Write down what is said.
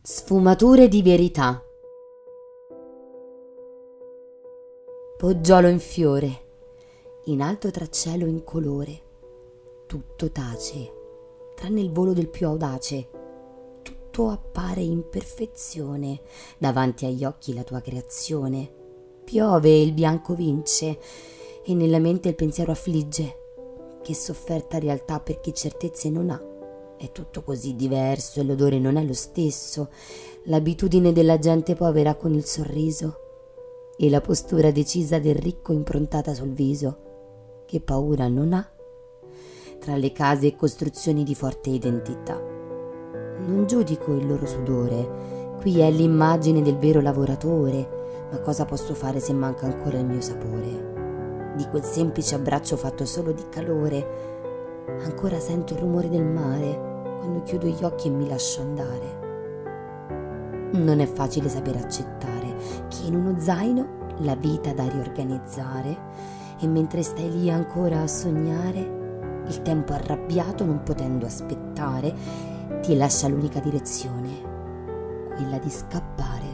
Sfumature di verità. Poggiolo in fiore, in alto tra cielo incolore, tutto tace, tranne il volo del più audace. Tutto appare in perfezione davanti agli occhi la tua creazione. Piove e il bianco vince, e nella mente il pensiero affligge. Che sofferta realtà per chi certezze non ha. È tutto così diverso e l'odore non è lo stesso, l'abitudine della gente povera con il sorriso e la postura decisa del ricco improntata sul viso, che paura non ha tra le case e costruzioni di forte identità. Non giudico il loro sudore, qui è l'immagine del vero lavoratore, ma cosa posso fare se manca ancora il mio sapore? Di quel semplice abbraccio fatto solo di calore, ancora sento il rumore del mare quando chiudo gli occhi e mi lascio andare. Non è facile sapere accettare che in uno zaino la vita da riorganizzare, e mentre stai lì ancora a sognare, il tempo arrabbiato, non potendo aspettare, ti lascia l'unica direzione, quella di scappare.